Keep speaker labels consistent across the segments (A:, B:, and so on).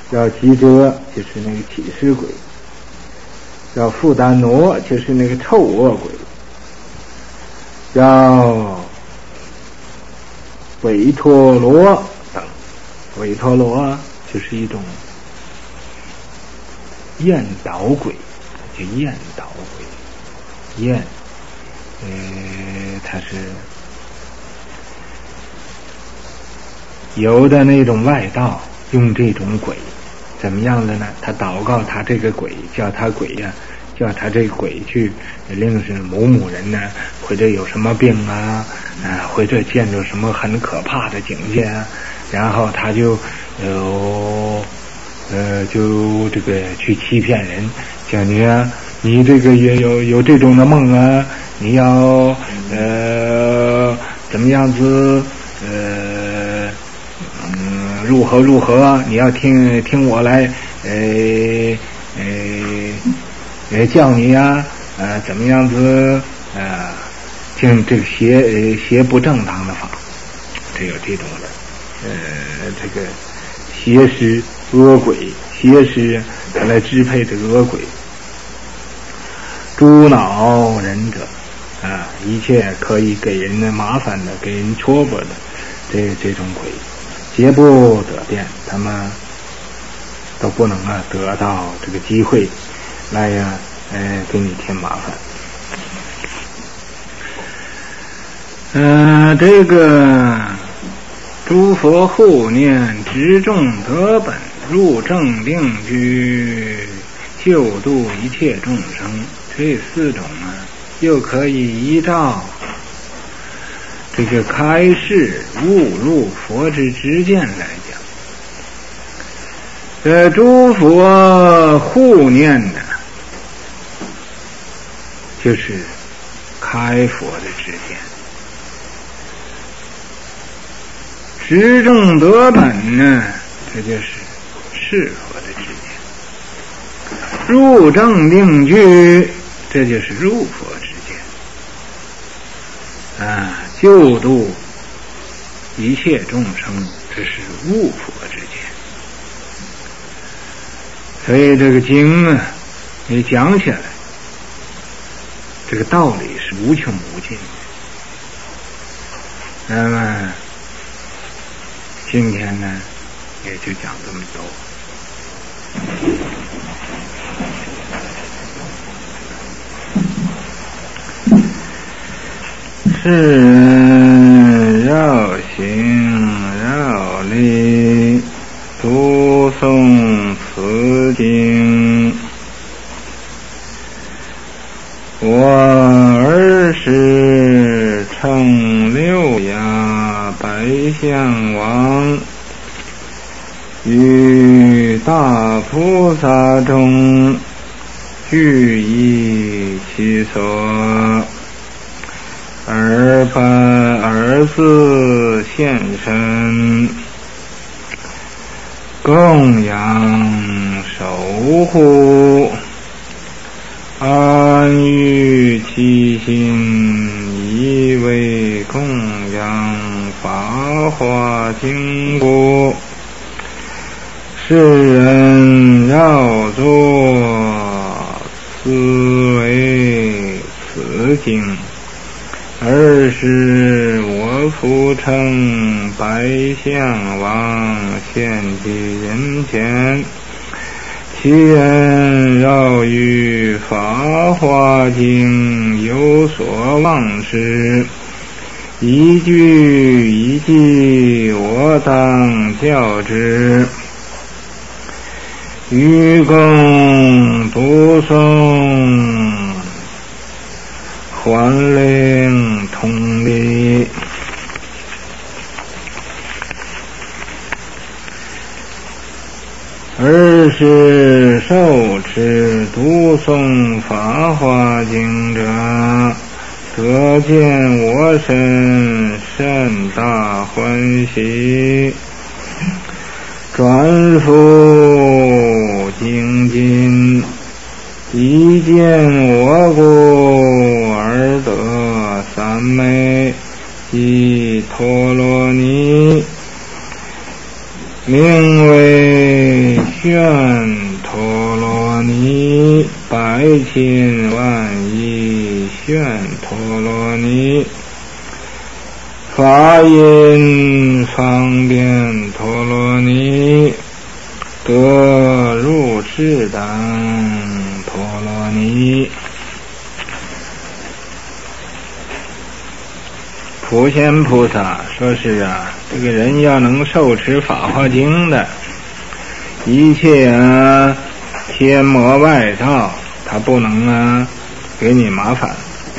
A: 叫吉遮，就是那个起尸鬼；叫富丹挪，就是那个臭恶鬼；叫韦陀罗等。韦陀罗就是一种厌导鬼，就厌导鬼，厌，它是有的那种外道用这种鬼，怎么样的呢？他祷告他这个鬼，叫他鬼呀，叫他这个鬼去令是某某人呢，或者有什么病啊，或者见着什么很可怕的境界啊，然后他就就这个去欺骗人，叫你啊，你这个也有这种的梦啊，你要怎么样子如何你要听我来叫你呀，怎么样子听这个邪不正当的法，这有这种的这个邪师恶鬼，邪师他来支配这个恶鬼，诸恼人者一切可以给人的麻烦的，给人戳破的这种鬼，皆不得变，他们都不能得到这个机会来给你添麻烦。这个诸佛护念，执众得本，入正定居，救度一切众生，这四种又可以依照这个开示悟入佛之知见来讲。诸佛护念呢，就是开佛的知见；执正得本呢，这就是是佛的知见；入正定居，这就是入佛知见；救度一切众生，这是悟佛之见。所以这个经你讲起来，这个道理是无穷无尽的。那么今天呢，也就讲这么多。世人绕行绕历，读诵此经，我儿时乘六牙白象王，于大菩萨中具以其所，儿子现身，供养守护，安于其心，以为供养法华经故，世人要作思维此经。尔时我复乘白象王现其人前，其人绕于法华经有所忘失，一句一句我当教之，于公读诵，还令通理。尔时受持读诵法华经者，得见我身甚大欢喜，转复精进，一见我故而得三昧及陀罗尼， 名为旋陀罗尼，百千万亿旋陀罗尼，法音方便陀罗尼，得入智等陀罗尼。普贤菩萨说是啊，这个人要能受持法华经的，一切天魔外道他不能给你麻烦。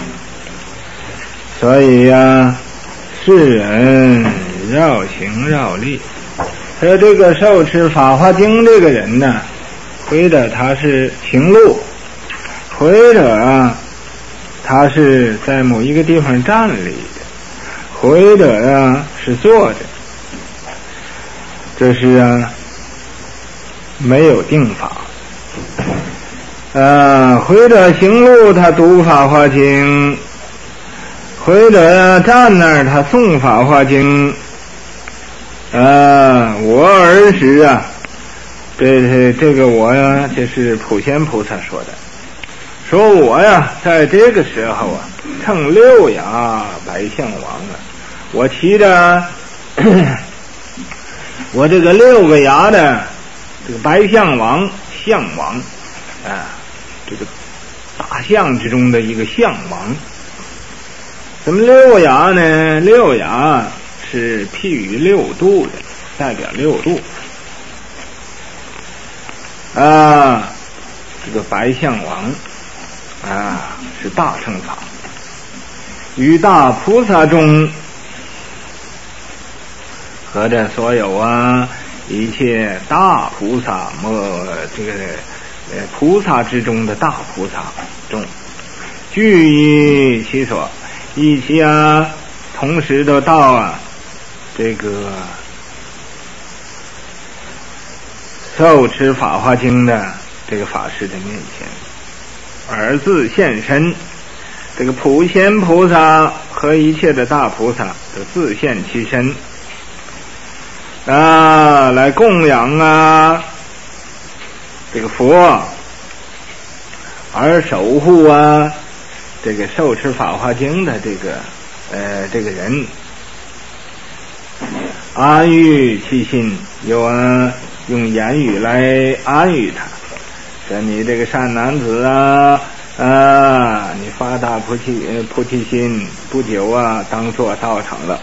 A: 所以世人绕行绕力。说这个受持法华经这个人呢，或者他是行路，或者他是在某一个地方站立，或者是坐着，这是没有定法。或者行路他读法华经，或者站那儿他诵法华经。我儿时这个我这是普贤菩萨说的，说我在这个时候乘六牙白象王我骑着我这个6个牙的这个白象王象王这个大象之中的一个象王。怎么6牙呢？6牙是譬喻6度的，代表6度这个白象王是大乘法，于大菩萨中和着所有一切大菩萨这个菩萨之中的大菩萨中，具以其所，一起同时都到这个受持法华经的这个法师的面前，而自现身。这个普贤菩萨和一切的大菩萨都自现其身来供养这个佛，而守护这个受持法华经的这个人，安喻其心，用言语来安喻他，说你这个善男子你发大菩提心，不久当作道场了。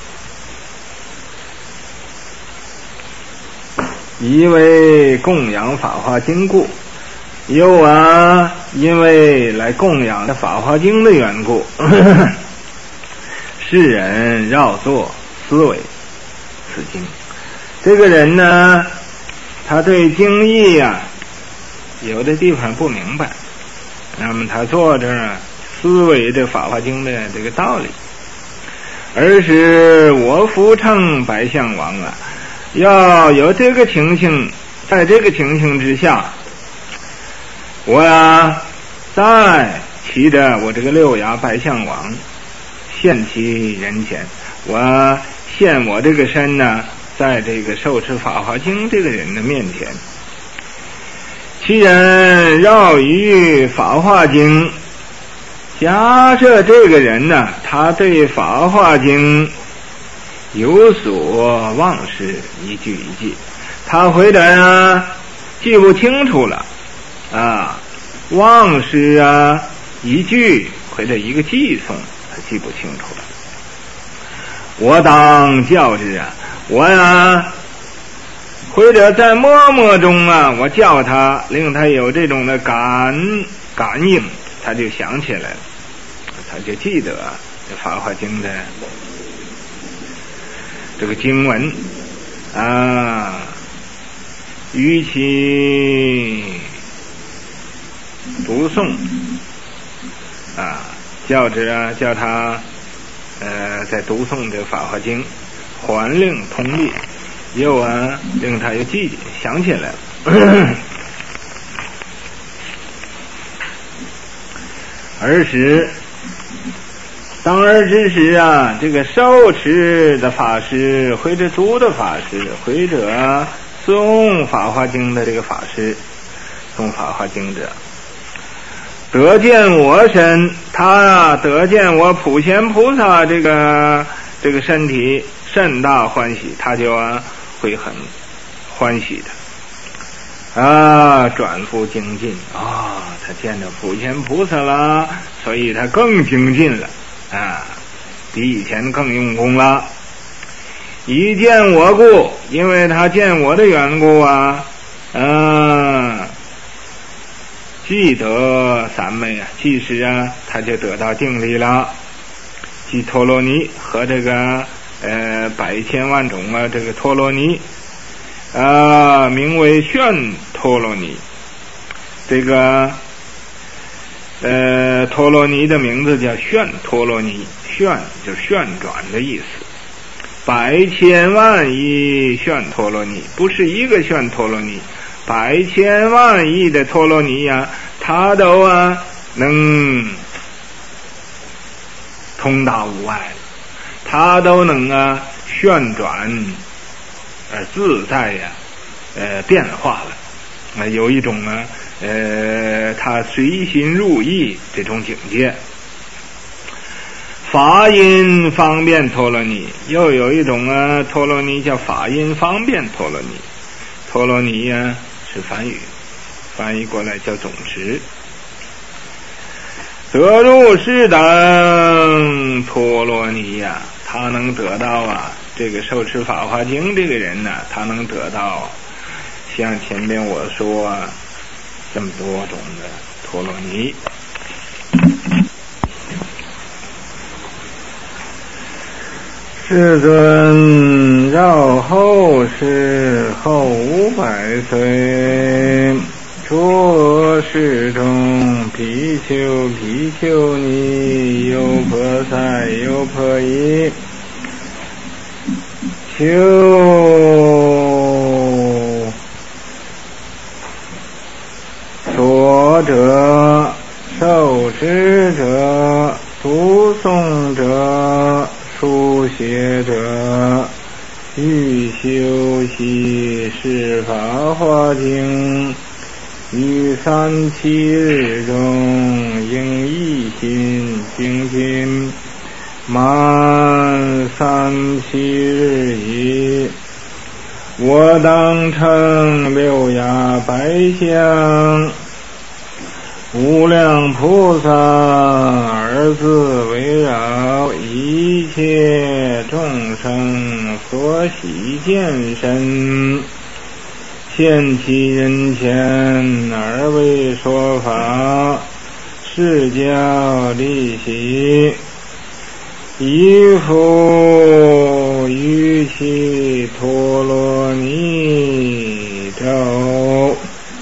A: 以为供养法华经故，又因为来供养的法华经的缘故，世人绕作思维此经。这个人呢，他对经义有的地方不明白，那么他坐这儿思维这法华经的这个道理。而是我扶乘白象王要有这个情形，在这个情形之下，我再骑着我这个6牙白象王现其人前，我现我这个身在这个受持法华经这个人的面前。其人绕于法华经，假设这个人他对法华经有所忘失，一句一句，他回来记不清楚了忘失一句或者一个寄送他记不清楚了。我当教之我或者在默默中我叫他，令他有这种的感应，他就想起来了，他就记得这法华经的这个经文与其读诵叫他在读诵这法华经，还令通力，又令他又想起来了。而使当而之时啊，这个受持的法师或者读的法师或者诵法华经的这个法师，诵法华经者得见我身，他得见我普贤菩萨这个身体甚大欢喜，他就会很欢喜的转复精进他见到普贤菩萨了，所以他更精进了比以前更用功了。一见我故，因为他见我的缘故即得三昧即时他就得到定力了。即陀罗尼和这个百千万种这个陀罗尼名为旋陀罗尼。这个陀罗尼的名字叫旋陀罗尼，旋就是旋转的意思。百千万亿旋陀罗尼，不是一个旋陀罗尼，百千万亿的陀罗尼它都能通达无碍，它都能旋转自在变化了有一种它随心入意这种境界。法音方便陀罗尼，又有一种陀罗尼叫法音方便陀罗尼。陀罗尼是梵语，翻译过来叫总持。得入是等陀罗尼他能得到这个受持法华经这个人他能得到像前面我说这么多种的陀罗尼。世尊绕后世后500岁，诸恶世中比丘尼优婆塞优婆夷，求说者受持者读诵者书写者欲修习是法华经，于3-7日中应一心精进，满3-7日已，我当成六牙白象无量菩萨儿子围绕，一切众生所喜见身，现其人前而为说法，示教利喜，依复于其陀罗尼咒，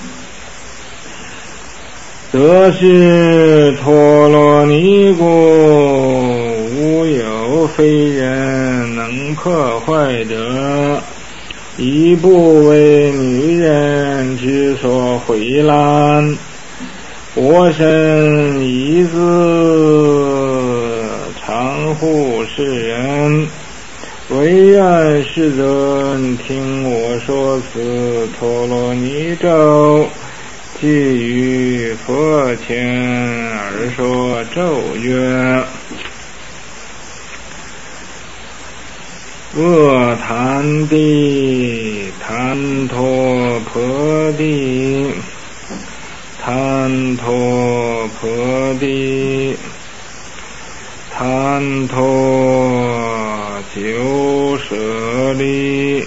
A: 得是陀罗尼故，无有非人能破坏者，亦不为女人之所毁烂。我身一字常护世人，唯愿世尊听我说此陀罗尼咒，即于佛前而说咒曰：阿檀帝檀陀婆帝，檀陀婆帝，檀陀九舍利，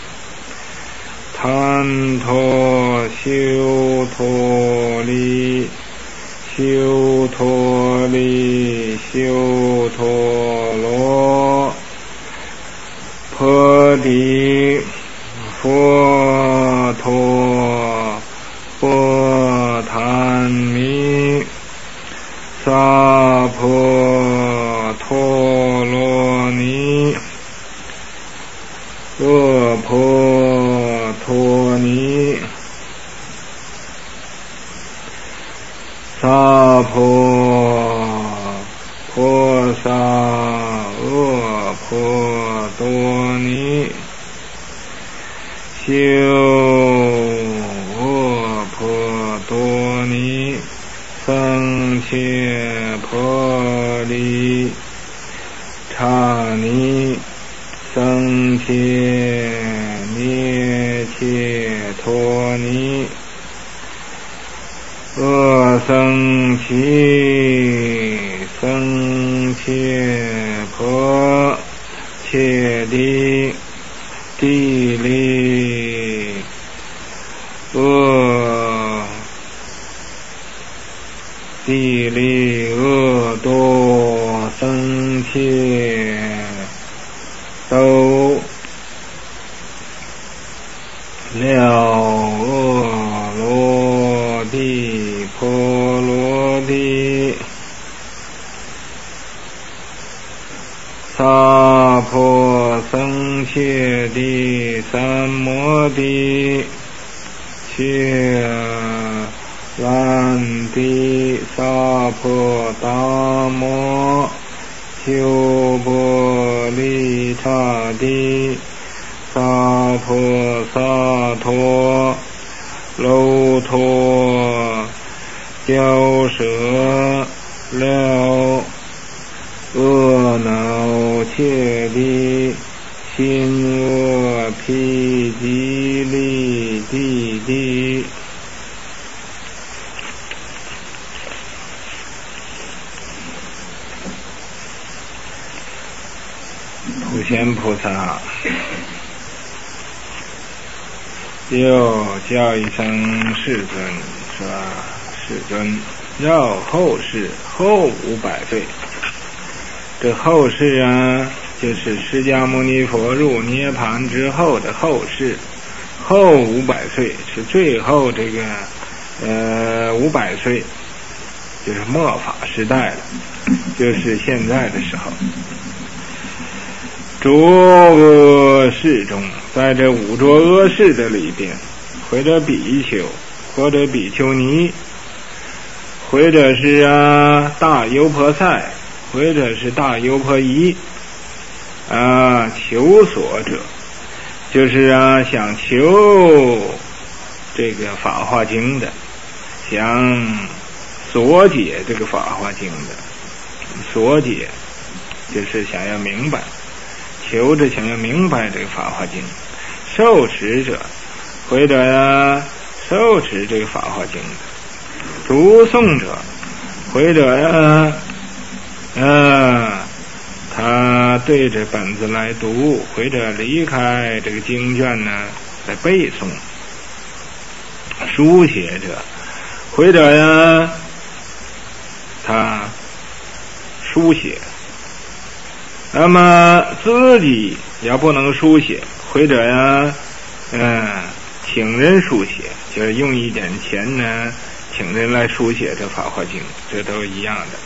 A: 檀陀修陀利，修陀利，修陀罗婆提，佛陀波檀弥，萨婆陀罗尼，阿婆陀尼，萨婆菩萨修阿婆多尼僧切婆利刹尼僧切涅切陀尼阿僧祇僧切婆切利地利阿地利阿多僧切都了阿罗帝婆罗帝萨婆僧切帝三摩帝切兰帝萨婆达摩修婆利刹帝萨婆萨陀楼陀交舍了阿耨切帝心阿毗吉利地地普贤菩萨又叫一声世尊，是吧？世尊要后世后500岁，这后世啊，就是释迦牟尼佛入涅盘之后的后世，后500岁是最后这个500岁，就是末法时代了，就是现在的时候。诸恶世中，在这五浊恶世的里边，或者比丘，或者比丘尼，或者是大优婆塞，或者是大优婆夷求索者，就是想求这个法华经的，想索解这个法华经的，索解就是想要明白，求着想要明白这个法华经，受持者或者受持这个法华经的，读诵者或者他对着本子来读，或者离开这个经卷呢来背诵，书写者或者他书写，那么自己要不能书写，或者请人书写，就是用一点钱呢请人来书写这法华经，这都一样的。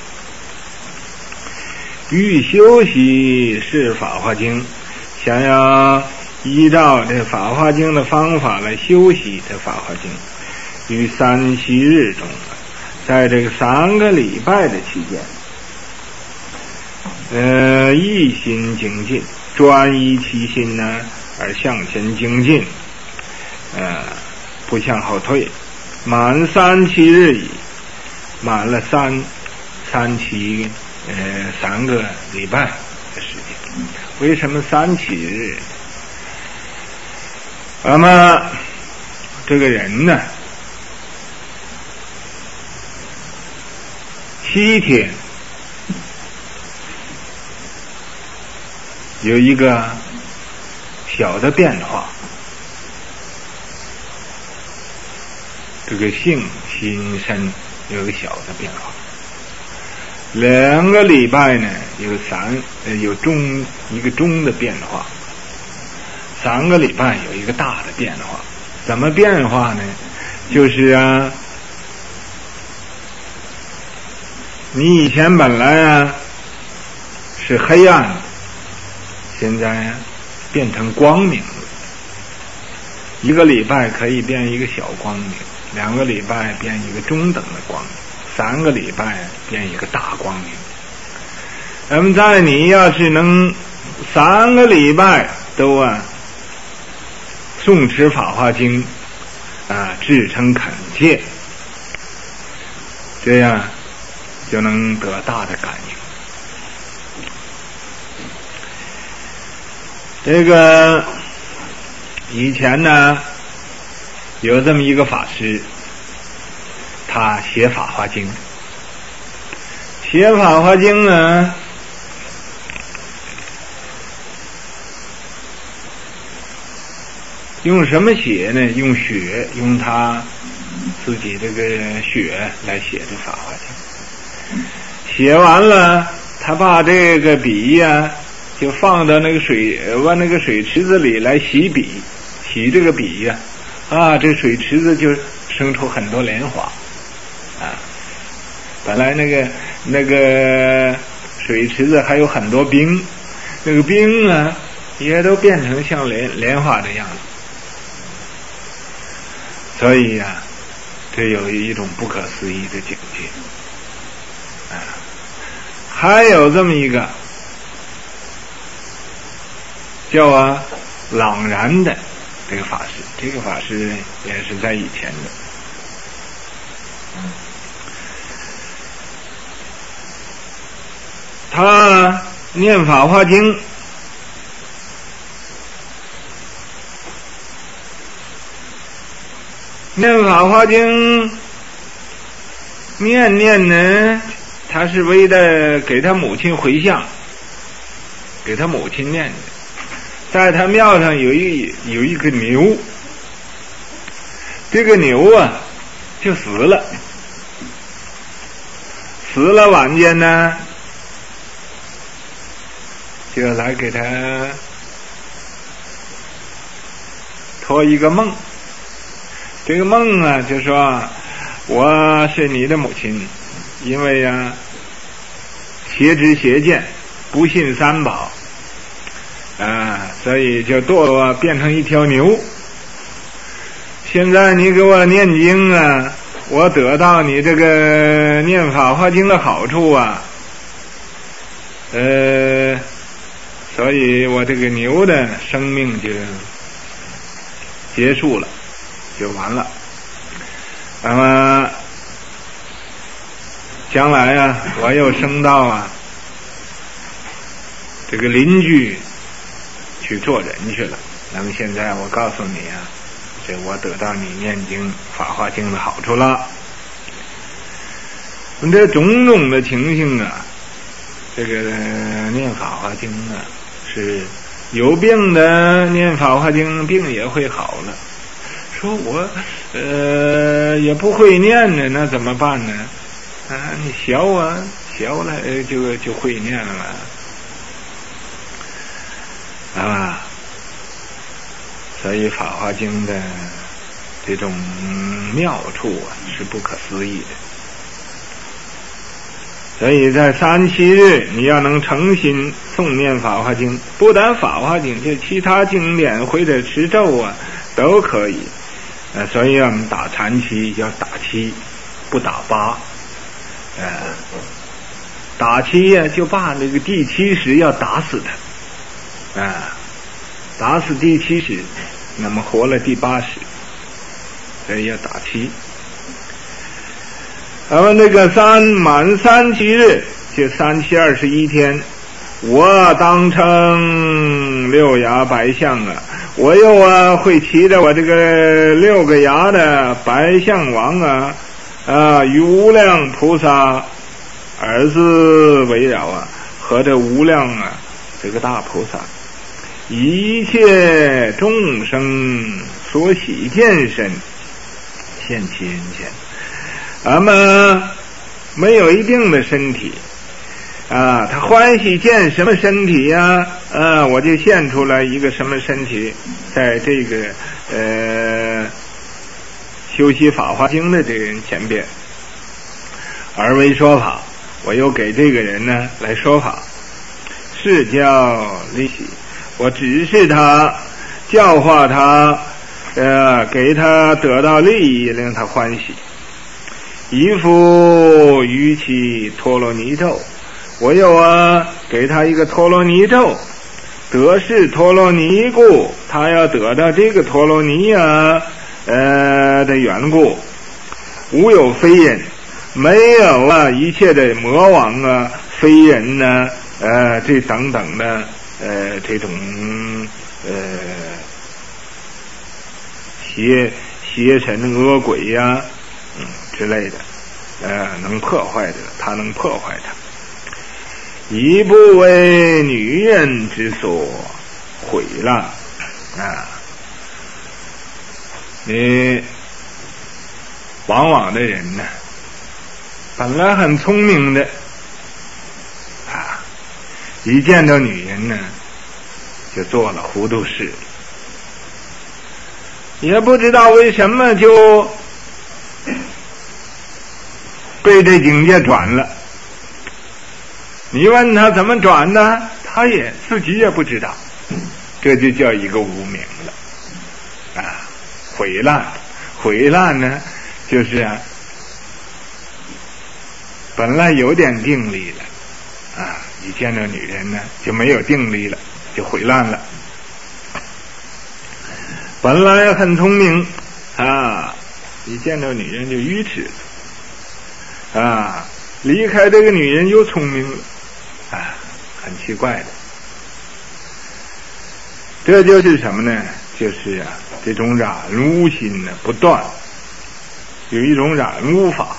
A: 欲修习是法华经，想要依照这法华经的方法来修习这法华经，于3息日中，在这个3个礼拜的期间，一心精进，专一其心呢而向前精进，不向后退，满3期日矣，满了3期3个礼拜的时间。为什么3期日？那么这个人呢7天有一个小的变化，这个性心身有个小的变化。2个礼拜呢有一个中的变化，3个礼拜有一个大的变化。怎么变化呢？就是你以前本来是黑暗的，现在变成光明了。1个礼拜可以变一个小光明，2个礼拜变一个中等的光明，3个礼拜变一个大光明。那么在你要是能3个礼拜都诵持法华经至诚恳切，这样就能得大的感应。这个以前呢有这么一个法师，他写法华经，写法华经呢用什么写呢？用血，用他自己这个血来写这法华经。写完了，他把这个笔就放到那个水池子里来洗笔，洗这个笔这水池子就生出很多莲花本来那个水池子还有很多冰，那个冰也都变成像莲花的样子。所以这有一种不可思议的境界还有这么一个叫朗然的这个法师，这个法师也是在以前的他念法华经念呢，他是为了给他母亲回向，给他母亲念的。在他庙上有一个牛，这个牛就死了晚间呢就来给他托一个梦，这个梦就说我是你的母亲，因为邪知邪见不信三宝所以就堕落变成一条牛。现在你给我念经我得到你这个念法华经的好处所以我这个牛的生命就结束了，就完了。那么将来我又升到这个邻居去做人去了。那么现在我告诉你这我得到你念经法华经的好处了。这种种的情形这个念法华经是有病的念法华经，病也会好了。说我也不会念呢，那怎么办呢？你学了就会念了所以法华经的这种妙处是不可思议的。所以在3、7日你要能诚心诵念法华经，不但法华经，就其他经典或者持咒都可以。所以我们打禅期要打7，不打8。打7就把那个第70要打死他打死第70，那么活了第80，所以要打7。那么那个满3、7日，就3、7、21天，我当成6牙白象我又会骑着我这个6个牙的白象王与无量菩萨儿子围绕和这无量这个大菩萨，一切众生所喜见身现其人前。那么没有一定的身体他欢喜见什么身体我就现出来一个什么身体，在这个修习法华经的这个人前边而为说法，我又给这个人来说法，是教利喜，我指示他，教化他给他得到利益，令他欢喜。一副于其陀罗尼咒，我又给他一个陀罗尼咒，
B: 得是陀罗尼故，他要得到这个陀罗尼的缘故，无有非人，没有一切的魔王非人这等等的这种邪神恶鬼之类的能破坏的，他能破坏它。以不为女人之所毁了你往往的人呢，本来很聪明的一见到女人呢，就做了糊涂事，也不知道为什么就被这境界转了。你问他怎么转呢？他自己也不知道，这就叫一个无明了毁烂。毁烂呢，就是本来有点定力了一见到女人呢就没有定力了，就毁烂了。本来很聪明一见到女人就愚痴离开这个女人又聪明了很奇怪的。这就是什么呢？就是这种染污心呢不断，有一种染污法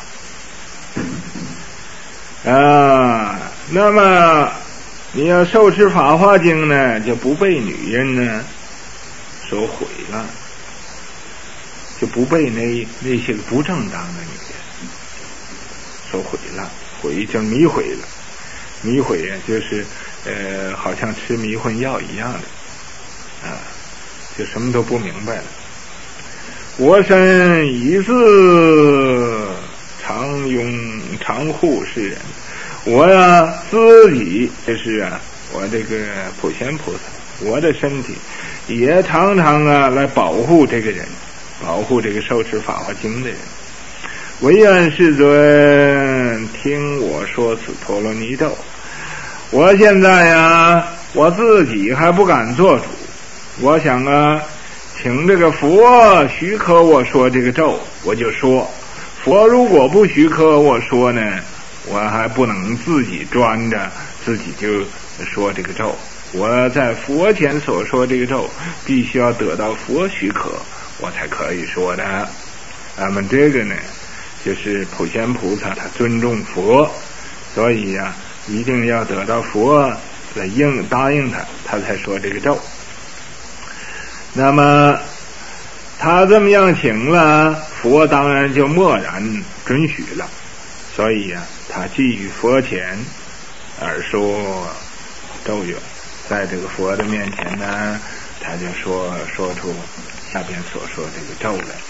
B: 那么你要受持法华经呢，就不被女人呢所毁了，就不被那些不正当的女人所毁了。毁就迷毁了，迷毁就是好像吃迷魂药一样的就什么都不明白了。我身一字常护世人，我自己就是我这个普贤菩萨，我的身体也常常来保护这个人，保护这个受持法华经的人。唯愿世尊听我说此陀罗尼咒。我现在我自己还不敢做主，我想请这个佛许可我说这个咒，我就说。佛如果不许可我说呢，我还不能自己专着自己就说这个咒。我在佛前所说这个咒，必须要得到佛许可，我才可以说的。那么这个呢，就是普贤菩萨他尊重佛，所以一定要得到佛来答应他才说这个咒。那么他这么样请了，佛当然就默然准许了。所以他基于佛前而说咒语，在这个佛的面前呢，他就说出下边所说这个咒来。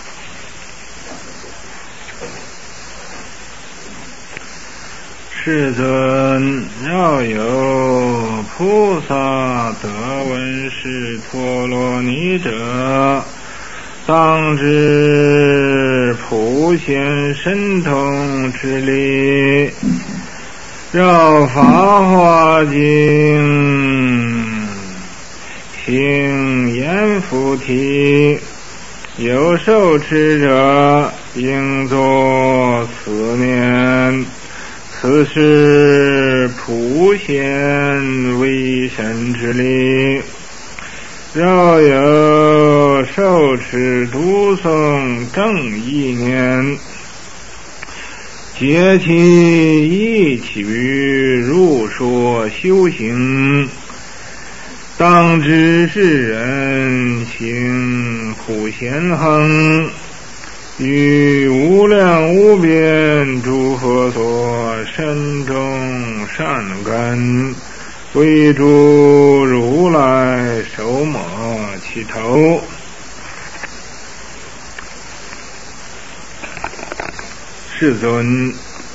B: 世尊，要有菩萨得闻是陀罗尼者，当知普贤神通之力，绕法华经，行言菩提，有受持者，应作此念。此是普贤威神之力，若有受持读诵正意念，皆其一起入说修行，当知是人行普贤行，于无量无边诸佛所身中善根，为诸如来手抹其头。世尊，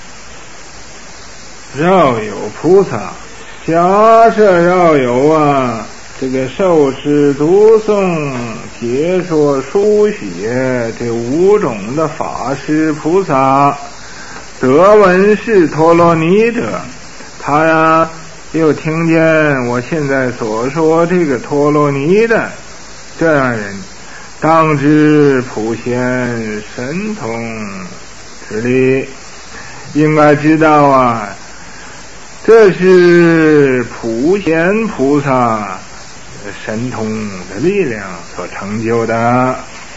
B: 要有菩萨，假设要有这个受持读诵解说书写这5种的法师菩萨，得闻是陀罗尼者，他又听见我现在所说这个陀罗尼的这样人，当知普贤神通之力，应该知道啊，这是普贤菩萨神通的力量所成就的。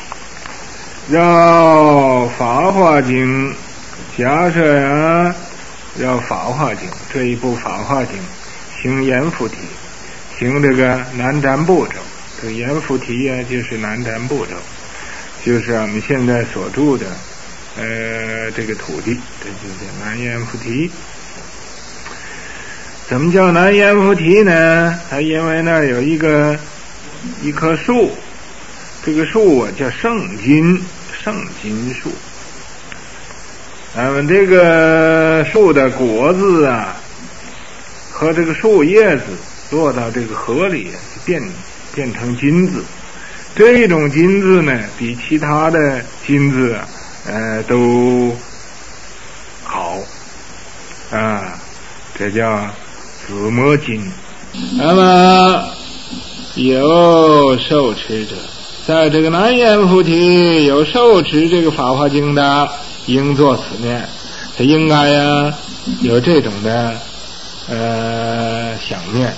B: 绕法华经，假设呀，绕法华经这一部法华经行阎浮提，行这个南瞻部洲。这个阎浮提呀，就是南瞻部洲，就是我们现在所住的这个土地，这就叫南阎浮提。怎么叫南阎浮提呢？它因为那儿有一棵树，这个树啊叫圣金树。这个树的果子啊和这个树叶子落到这个河里变成金子。这一种金子呢，比其他的金子都好啊，这叫紫磨金。那么有受持者，在这个南阎浮提有受持这个法华经的，应作此念。他应该呀有这种的想念。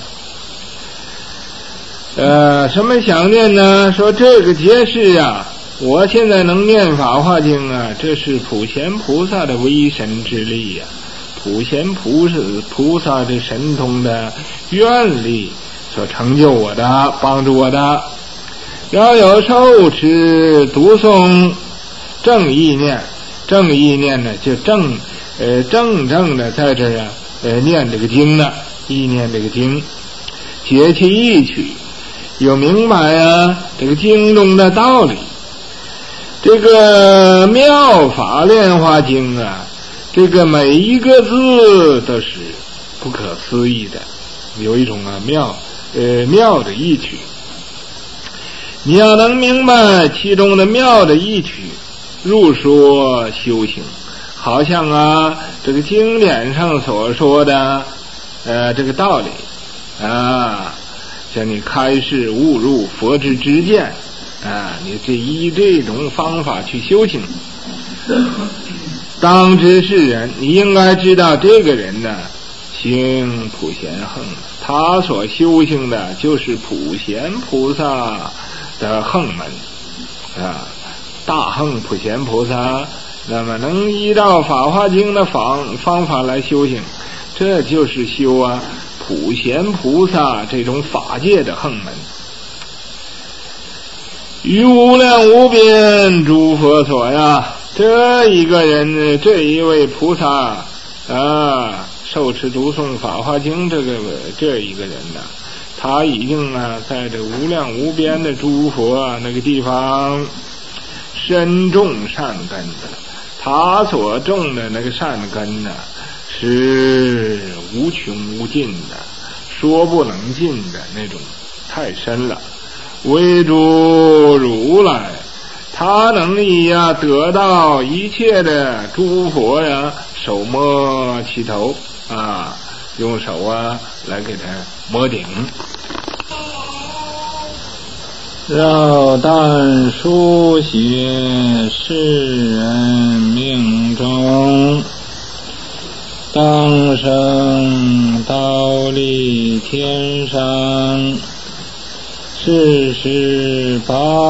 B: 什么想念呢？说这个揭示啊，我现在能念法华经啊，这是普贤菩萨的威神之力呀，普贤菩萨的神通的愿力所成就我的，帮助我的。要有受持读诵正意念，正意念呢就正的在这儿念这个经呢，意念这个经，解其意趣，有明白啊这个经中的道理。这个妙法莲华经啊，这个每一个字都是不可思议的，有一种妙的意趣。你要能明白其中的妙的意趣，入说修行，好像啊这个经典上所说的这个道理啊，像你开示悟入佛之知见啊，你依这种方法去修行，当知是人，你应该知道这个人呢行普贤行，他所修行的就是普贤菩萨的行门啊，大行普贤菩萨，那么能依照法华经的方法来修行，这就是修啊普贤菩萨这种法界的行门。于无量无边诸佛所呀，这一个人，这一位菩萨啊，受持读诵法华经这一个人呢，他已经在这无量无边的诸佛那个地方深种善根的，他所种的那个善根呢是无穷无尽的，说不能尽的那种，太深了。唯诸如来，他能以得到一切的诸佛呀，手摸其头啊，用手来给他摸顶。
A: 绕但书写世人命中，当生刀立天上，世事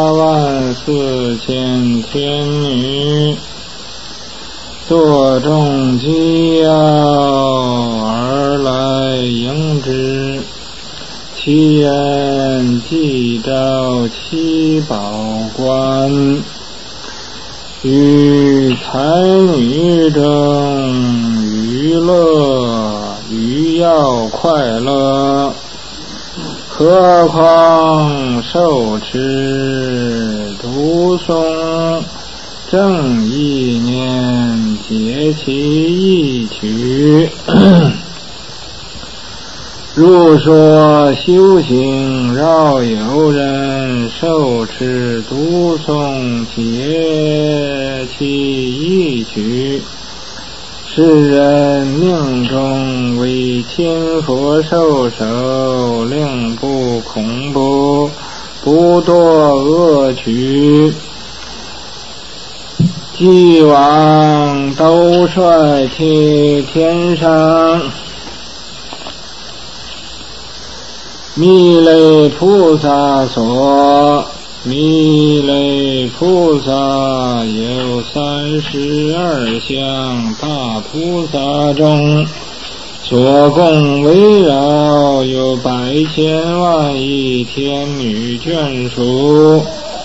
A: 84000天女，作众机要而来迎之，其言即照七宝观，于才女中娱乐，于要快乐，何况受持读诵正意念，解其意趣，如说修行，饶有人受持读诵，解其意趣， 世人命中为亲佛受手，令不恐怖，不堕恶趣。既往都率替天上，弥勒菩萨所。弥勒菩萨有32相，大菩萨中所供围绕有100千万亿天女眷属，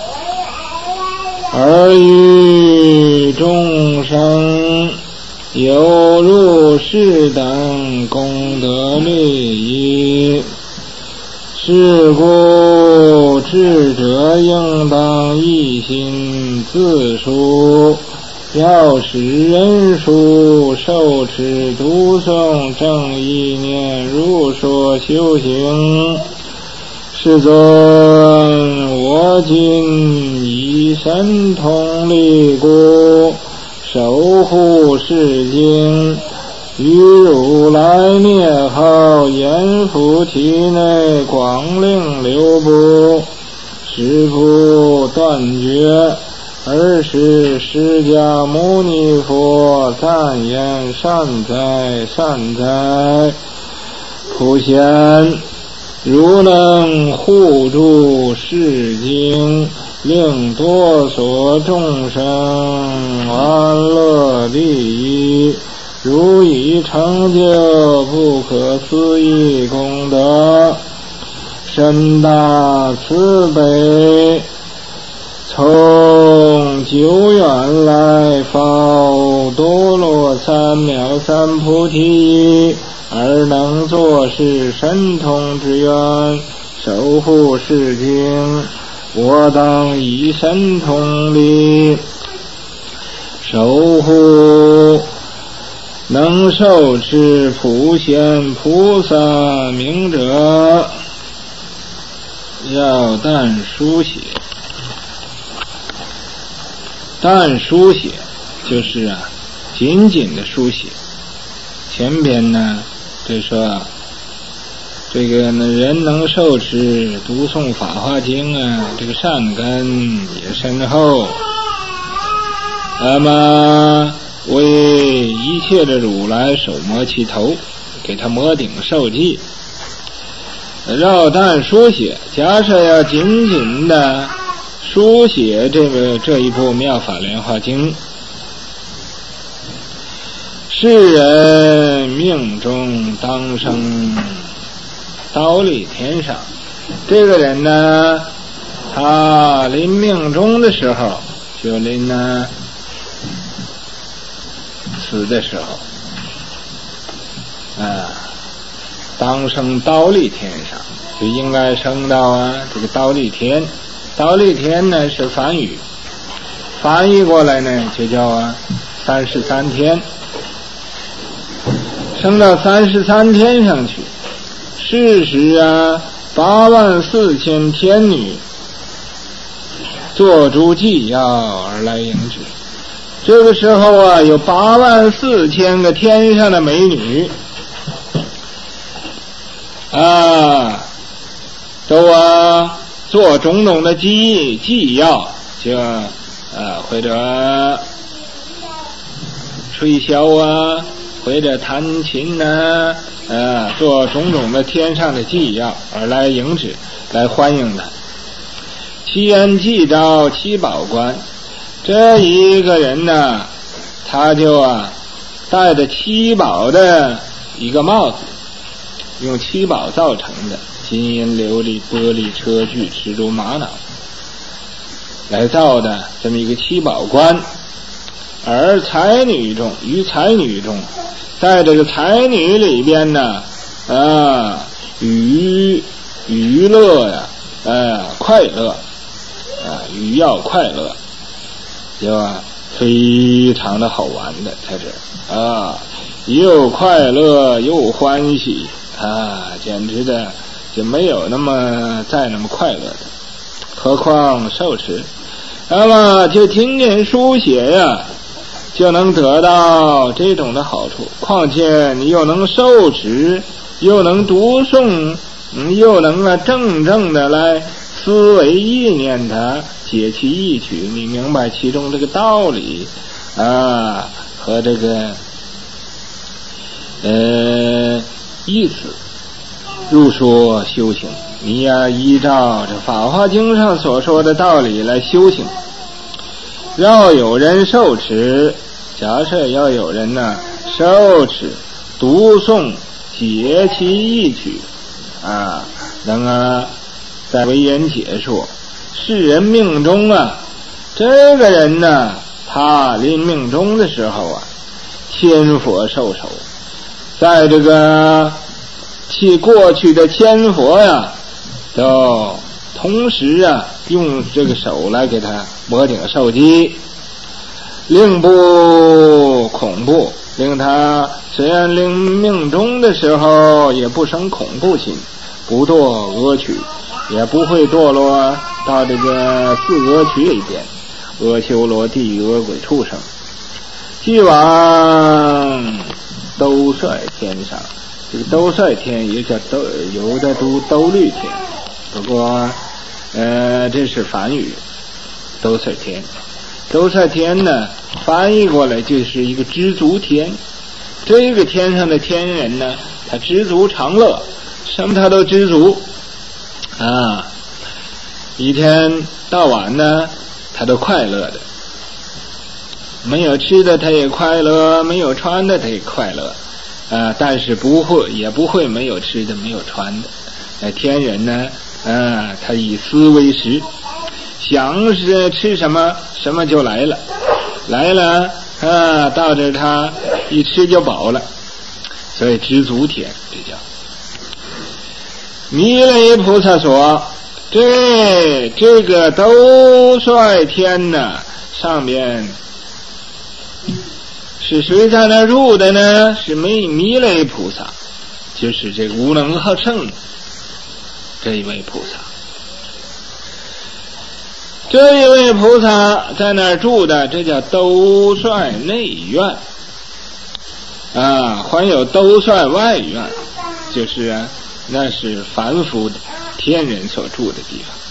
A: 而于众生有如是等功德利益。是故智者应当一心自述，要使人数受持读诵正意念如说修行。世尊，我今以神通力故守护世经，于如来灭后，阎浮体内广令流布，是不断绝，而使释迦牟尼佛赞言：善哉，善哉！普贤，如能护住世经，令多所众生安乐利益，如已成就不可思议功德，深大慈悲，从久远来报多罗三藐三菩提，而能作是神通之愿，守护世经。我当以神通力守护能受持普贤菩萨名者。要但书写，但书写就是紧紧的书写。前边呢就说这个人能受持读诵法华经这个善根也深厚，那么为一切的如来手摩其头，给他摩顶受记。绕但书写，假设要紧紧的书写这一部妙法莲华经。世人命中当生忉利天上，这个人呢，他临命终的时候，就临死的时候当生忉利天上，就应该升到这个忉利天。忉利天呢是梵语，翻译过来呢就叫33天，升到33天上去。是时84000天女做诸纪要而来迎之。这个时候有84000个天上的美女都做种种的纪要，就或者吹箫或者弹琴做种种的天上的纪要而来迎之，来欢迎他。其人祭召七宝冠，这一个人呢，他就戴着七宝的一个帽子，用七宝造成的金银琉璃玻璃车具石竹玛瑙来造的这么一个七宝冠。而才女中，于才女中，在这个才女里边呢娱乐快乐娱要快乐，就非常的好玩的，在这又快乐又欢喜简直的就没有那么快乐的，何况受持。那么就听见书写
B: 就能得到这种的好处。况且你又能受持，又能读诵，又能正的来思维意念它，解其意趣，你明白其中这个道理和这个意思。入说修行，你依照这《法华经》上所说的道理来修行。要有人受持，假设要有人受持读诵解其意趣能在为人解说。世人命中这个人他临命终的时候千佛受手，在这个其过去的千佛都同时用这个手来给他摩顶受击，令不恐怖，令他虽然临命终的时候也不生恐怖心，不堕恶趣，也不会堕落到这个四恶趣里边，阿修罗、地狱、恶鬼、畜生，即往兜率天上。这个兜率天也叫有的读兜率天，不过这是梵语。兜率天，兜率天翻译过来就是一个知足天。这个天上的天人他知足常乐，什么他都知足一天到晚他都快乐的，没有吃的他也快乐，没有穿的他也快乐但是也不会没有吃的没有穿的。天人他以思为食，想是吃什么什么就来了到这他一吃就饱了，所以知足天。这叫弥勒菩萨说，这个兜率天上面是谁在那入的呢？是弥勒菩萨，就是这个无能和圣这一位菩萨。这一位菩萨在那儿住的，这叫兜率内院还有兜率外院，就是那是凡夫的天人所住的地方。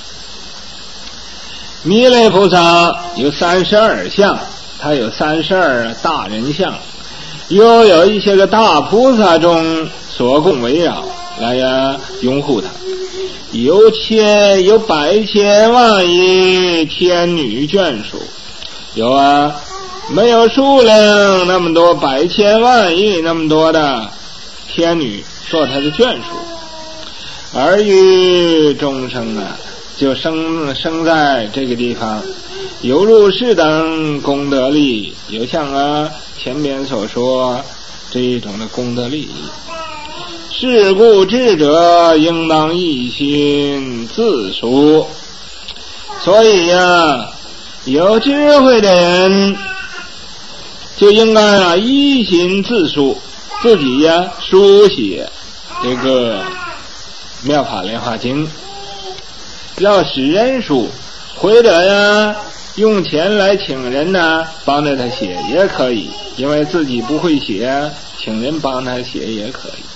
B: 弥勒菩萨有32相，他有32大人相，又有一些个大菩萨中所共围绕来拥护他，有百千万亿天女眷属，有没有数量那么多百千万亿那么多的天女做他的眷属，而于众生就生在这个地方，有入世等功德力，有像前边所说这一种的功德利益。是故智者应当一心自述，所以有智慧的人就应该一心自述，自己书写这个妙法莲华经，要使人书，或者用钱来请人帮着他写也可以，因为自己不会写，请人帮他写也可以。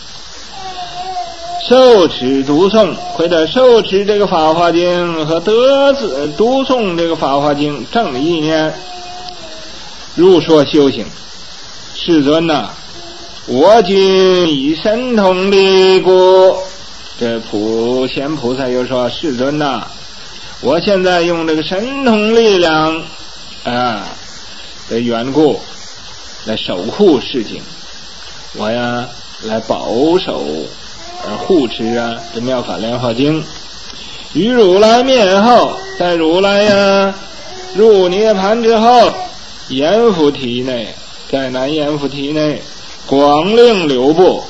B: 受持读诵，或者受持这个法华经和读诵这个法华经正意念，入说修行。世尊我今以神通力故，这贤菩萨又说，世尊我现在用这个神通力量的缘故来守护世经，我来保守而护持这妙法莲华经。于如来灭后，在如来入涅盘之后，阎浮提内，在南阎浮提内广令流布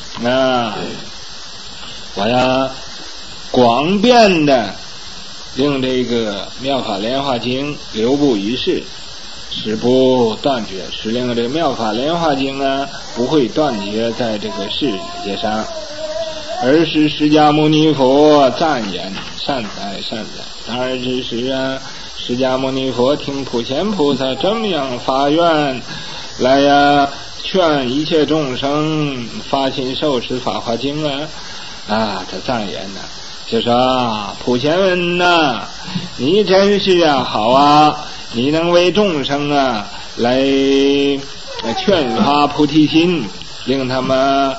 B: 我广遍的令这个妙法莲华经流布于世，使不断绝，使令这个妙法莲华经不会断绝在这个世界上。而是释迦牟尼佛赞言，善哉善哉。当然之时释释迦牟尼佛听普贤菩萨这么样发愿来呀，劝一切众生发心受持法华经他赞言呢，就说普贤人呐，你真是好啊，你能为众生来劝发菩提心，令他们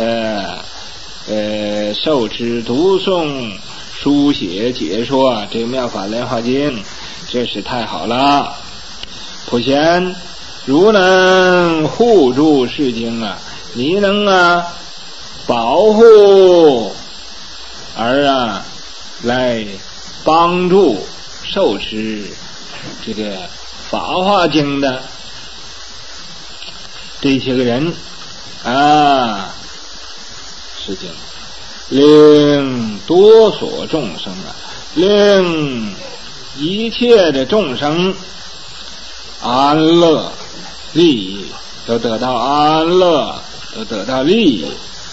B: 受持读诵书写解说这个妙法莲华经，这是太好了。普贤如能护住世经你能保护而来帮助受持这个法华经的这些个人世经，令多所众生令一切的众生安乐利益，都得到安乐，都得到利益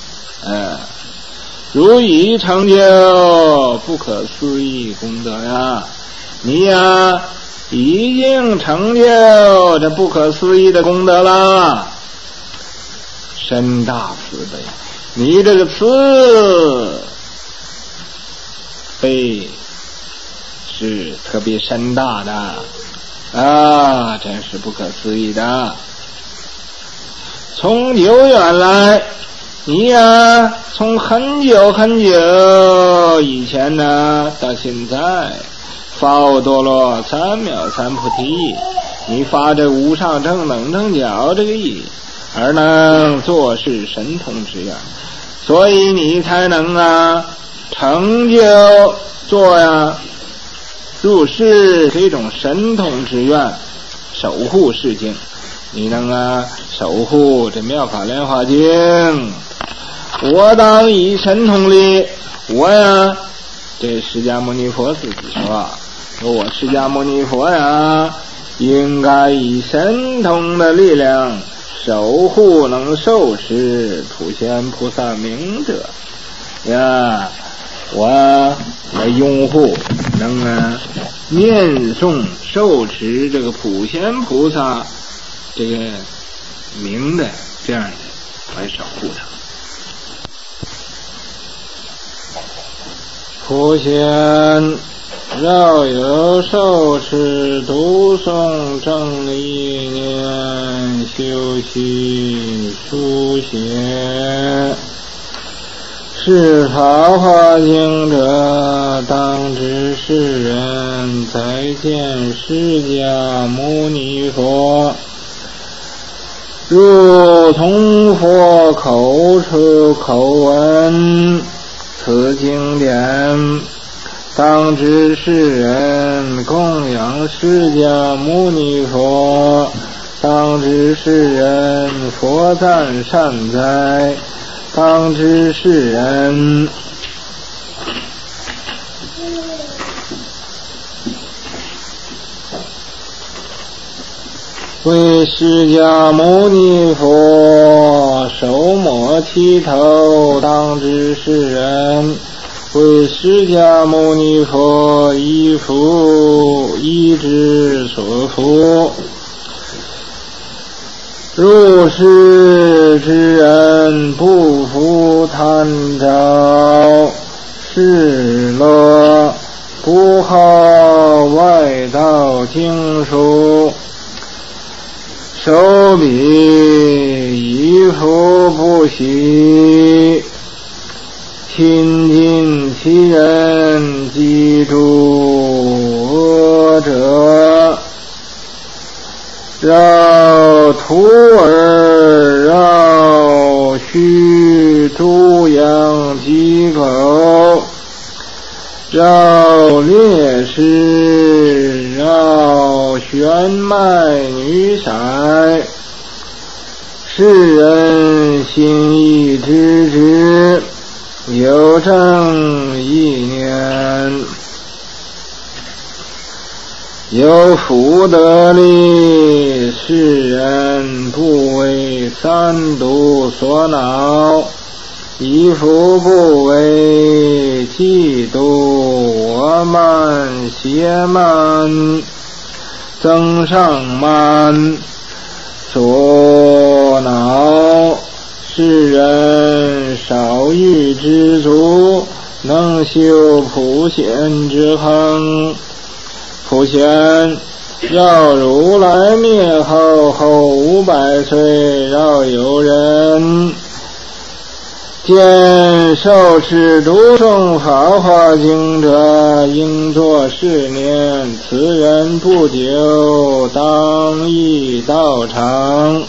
B: 如已成就不可思议功德你已经成就这不可思议的功德了，深大慈悲，你这个慈悲是特别深大的真是不可思议的。从久远来，你从很久很久以前到现在发阿多罗三藐三菩提，你发这无上正等正觉这个意，而能做事神通之愿，所以你才能成就做入世这种神通之愿，守护世经，你能守护这妙法莲华经。我当以神通力，我这释迦牟尼佛自己说我释迦牟尼佛应该以神通的力量守护能受持普贤菩萨名者我来拥护能念诵受持这个普贤菩萨这个名的，这样的来守护他。普贤绕有受持读诵正意念修习书写是法华经者，当知世人再见释迦牟尼佛，如同佛口出口闻此经典，当知世人供养释迦牟尼佛，当知世人佛赞善哉，当知世人为释迦牟尼佛手摩其头，当知世人为释迦牟尼佛依服依之所服，入世之人不复贪着世乐，不好外道经书，手彼依服不息，亲近其人记住恶者，绕徒儿绕须猪羊鸡狗，绕烈士绕玄迈女骰，世人心意之之，有正意念，有福德力，世人不为三毒所恼，
C: 衣服不为嫉妒我慢邪慢增上慢所恼世人少欲知足能修普贤之行普贤绕如来灭后500岁绕有人见受持读诵法华经者应作是念此人不久当诣道场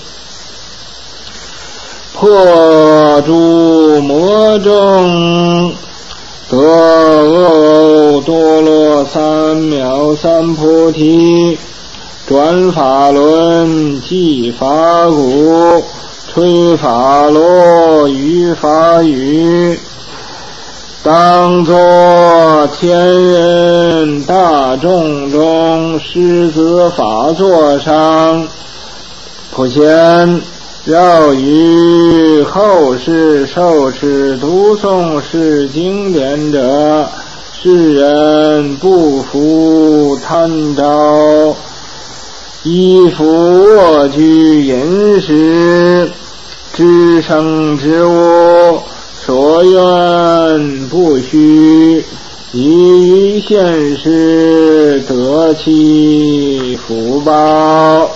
C: 破诸魔众得阿多罗三藐三菩提转法轮记法鼓吹法螺语法语当作天人大众中狮子法座上普贤绕于后世受持读诵是经典者世人不服贪着衣服卧具饮食知生之物所愿不虚以于现世得其福报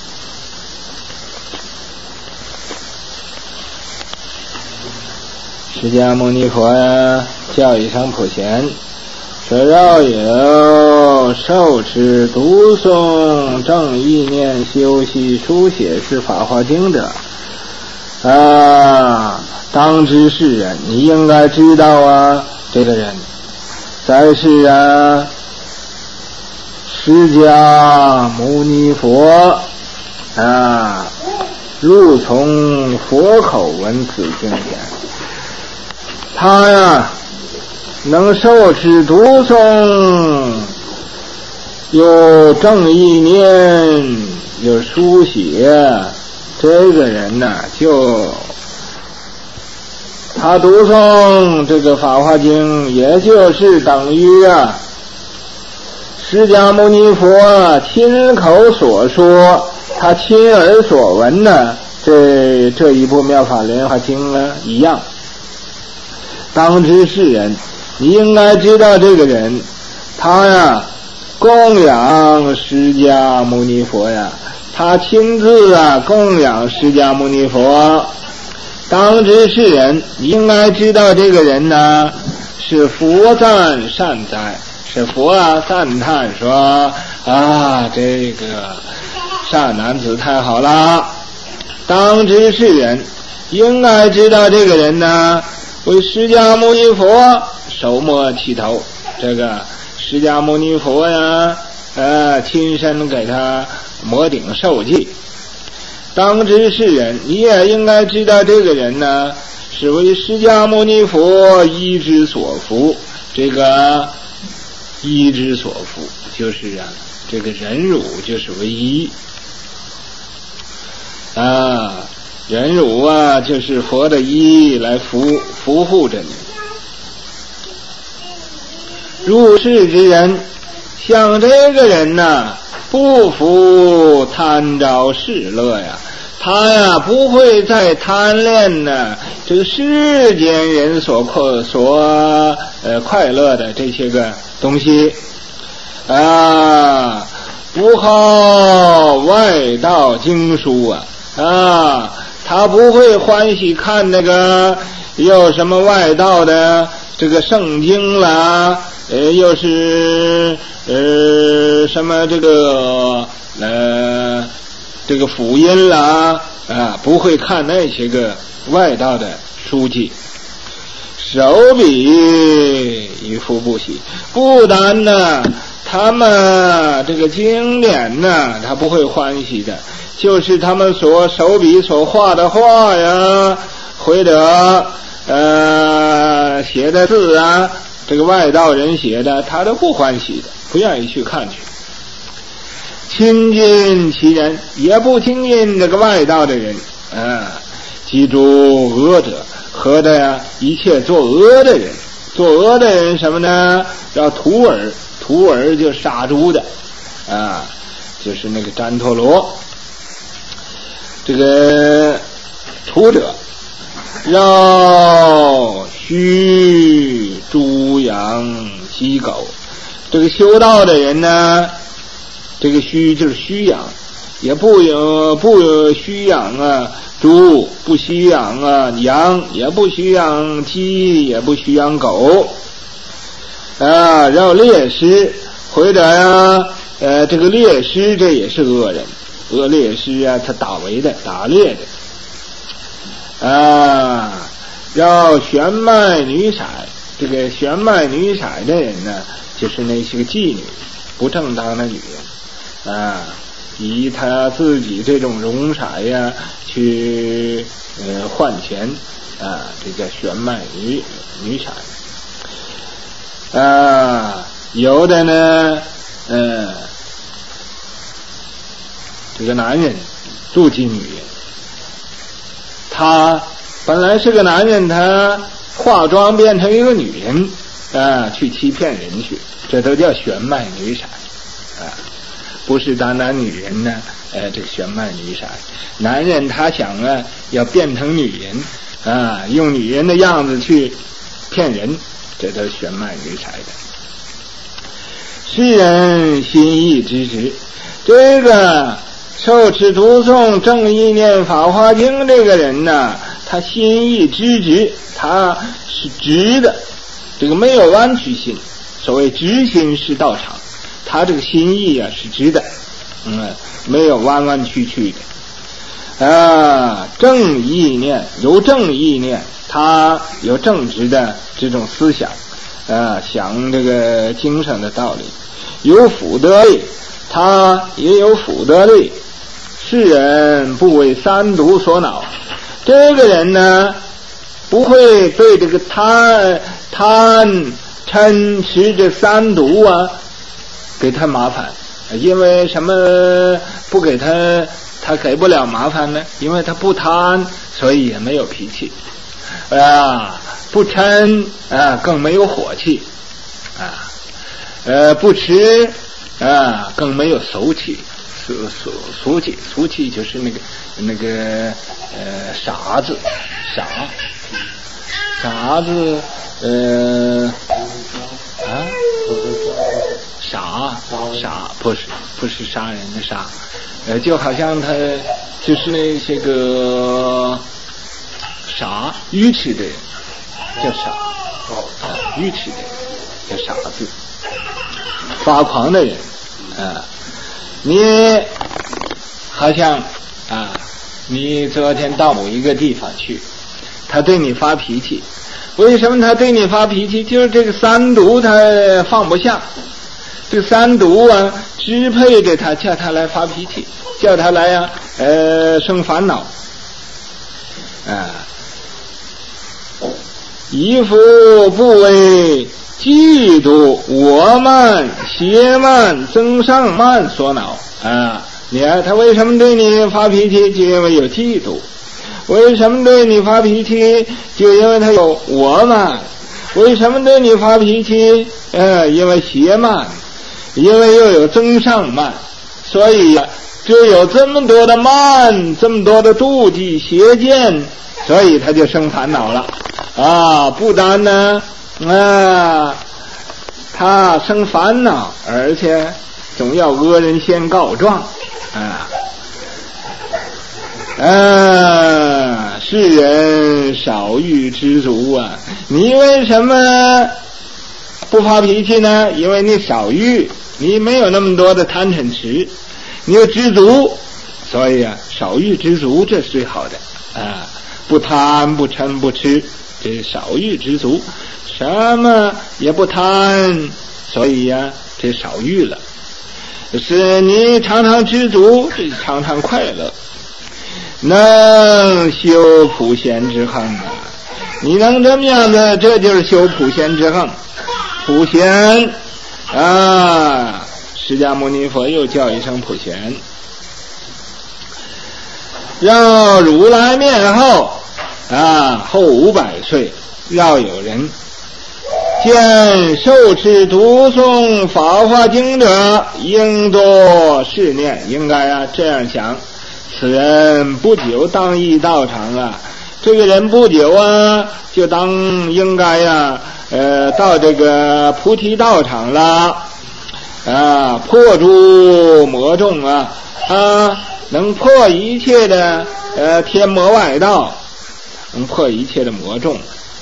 C: 释迦牟尼佛呀叫一声普贤说绕有受持读诵正意念修习书写是法华经者当知是人你应该知道啊这个人在世释迦牟尼佛入从佛口闻此经典他能受持读诵有正意念有书写这个人就他读诵这个法华经也就是等于释迦牟尼佛亲口所说他亲耳所闻这一部妙法莲华经一样当知是人你应该知道这个人他供养释迦牟尼佛他亲自供养释迦牟尼佛当知是人你应该知道这个人是佛赞善哉是佛赞叹说这个善男子太好了当知是人应该知道这个人为释迦牟尼佛手摸其头这个释迦牟尼佛亲身给他摩顶受记当知是人你也应该知道这个人是为释迦牟尼佛依之所服这个依之所服就是这个忍辱就是唯一忍辱就是佛的依来扶护着你入世之人像这个人不服贪着世乐他不会再贪恋这个世间人所快乐的这些个东西不好外道经书他不会欢喜看那个有什么外道的这个圣经啦又是什么这个福音啦不会看那些个外道的书籍手笔一幅不喜不但他们这个经典他不会欢喜的就是他们手笔所画的画或者写的字这个外道人写的他都不欢喜的不愿意去看去亲近其人也不亲近这个外道的人记住恶者和的呀一切作恶的人。作恶的人什么呢？叫屠尔，屠尔就杀猪的啊，就是那个旃陀罗。这个屠者要须猪羊鸡狗。这个修道的人呢，这个须就是须养，也不须养啊猪，不须养啊羊，也不须养鸡，也不须养狗啊。然后猎师，或者呀这个猎师这也是恶人，恶猎师啊，他打猎的啊。然后玄卖女色，这个玄卖女色的人呢，就是那些个妓女，不正当的女人啊，以他自己这种容色呀去换钱啊，这叫玄卖女色啊。有的呢这个男人妒忌女人，他本来是个男人，他化妆变成一个女人啊，去欺骗人去，这都叫玄卖女色啊，不是单单女人呢这个玄卖女色。男人他想啊要变成女人啊，用女人的样子去骗人，这都是玄卖女色的。世人心意之职，这个受持读诵正意念法华经这个人呢，他心意之直，他是直的，这个没有弯曲心，所谓直心是道场，他这个心意啊是直的，没有弯弯曲曲的啊。正意念，有正意念，他有正直的这种思想啊，想这个经上的道理，有福德力，他也有福德力。世人不为三毒所恼，这个人呢不会对这个贪嗔痴这三毒啊给他麻烦。因为什么不给他给不了麻烦呢？因为他不贪，所以也没有脾气啊，不嗔啊更没有火气啊，不痴啊更没有俗气。俗气就是那个傻子傻不是杀人的杀，就好像他就是那些个傻愚痴的人叫傻愚痴的人叫傻子，发狂的人啊。你好像啊，你昨天到某一个地方去，他对你发脾气，为什么他对你发脾气？就是这个三毒他放不下，这三毒啊支配着他，叫他来发脾气，叫他来呀生烦恼啊。衣服不为嫉妒我慢邪慢增上慢所恼啊！你看他为什么对你发脾气？就因为有嫉妒。为什么对你发脾气？就因为他有我慢。为什么对你发脾气？因为邪慢，因为又有增上慢，所以就有这么多的慢，这么多的妒忌邪见，所以他就生烦恼了啊！不单呢他生烦恼，而且总要讹人先告状世人少欲知足啊！你为什么不发脾气呢？因为你少欲，你没有那么多的贪嗔痴，你有知足，所以少欲知足，这是最好的不贪不嗔不痴，这是少欲知足，什么也不贪，所以这少欲了。是你常常知足，这常常快乐，能修普贤之行你能这么样的，这就是修普贤之行。普贤释迦牟尼佛又叫一声普贤，让如来面后后500岁，要有人见受持读诵《法华经》者，应多是念，应该这样想。此人不久当诣道场这个人不久就应该到这个菩提道场了破诸魔众能破一切的天魔外道，能破一切的魔众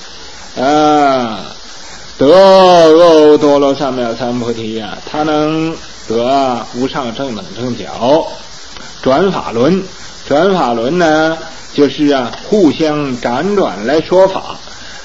C: 得阿多罗三藐三菩提他能得无上正等正觉。转法轮，转法轮呢，就是互相辗转来说法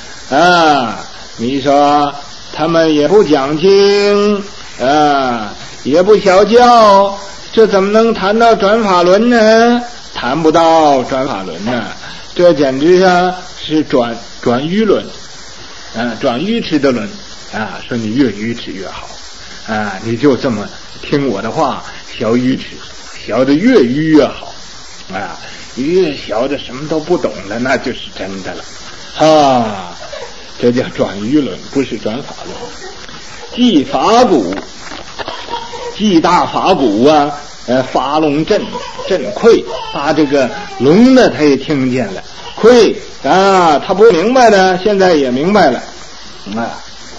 C: 你说他们也不讲经也不小教，这怎么能谈到转法轮呢？谈不到转法轮呢，这简直是转愚轮转愚痴的轮说你越愚痴越好你就这么听我的话，小愚痴，小的越愚越好越小的什么都不懂的，那就是真的了这叫转愚轮，不是转法轮。即法鼓，即大法鼓发龙震聩，把这个龙呢他也听见了，聩他不明白的现在也明白了